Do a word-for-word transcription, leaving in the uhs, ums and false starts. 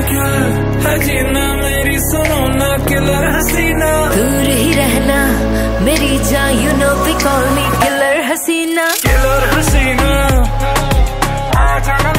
है जीना मेरी सुनो ना किलर हसीना, दूर ही रहना मेरी जान, you know they call me killer हसीना, किलर हसीना आ जाना